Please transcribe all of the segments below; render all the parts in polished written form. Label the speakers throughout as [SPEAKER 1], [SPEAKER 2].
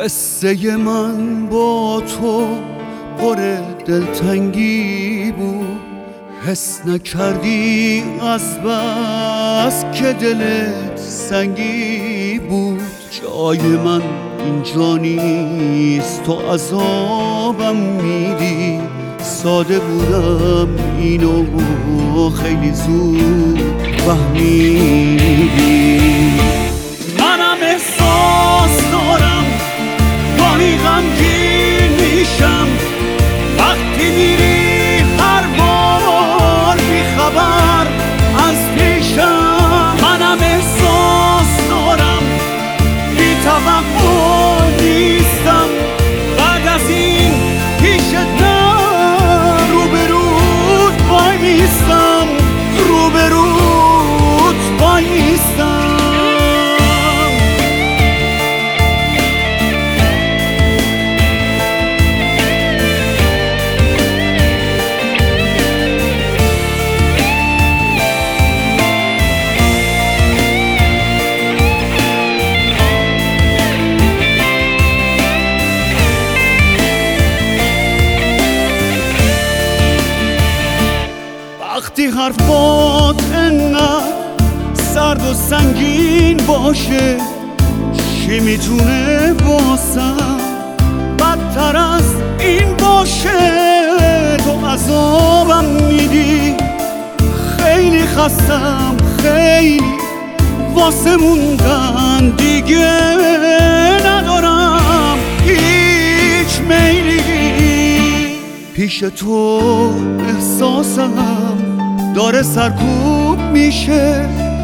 [SPEAKER 1] قصه من با تو پر دلتنگی بود، حس نکردی از بس که دلت سنگی بود. جای من اینجا نیست، تو عذابم میدی. ساده بودم اینو خیلی زود فهمیدی. منم احساس دارم گاهی غمگین میشم وقتی میری هر بار بیخبر از پیشم. منم احساس دارم بی توقع نیستم بعد از این پیشت نه روبروت وای میستم، روبروت وای میستم. وقتی حرفات انقدر سرد و سنگین باشه، چی میتونه واسم بدتر از این باشه؟ تو عذابم میدی، خیلی خستم، خیلی واسه موندن دیگه ندارم هیچ میلی. پیش تو احساسم داره سرکوب میشه،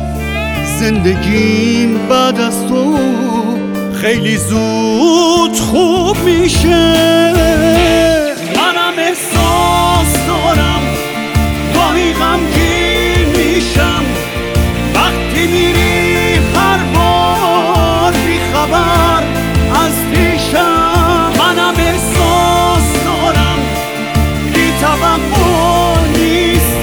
[SPEAKER 1] زندگیم بعد از تو خیلی زود خوب میشه. منم احساس دارم گاهی غمگین میشم وقتی میری هر بار بیخبر از پیشم. منم احساس دارم بی توقع نیست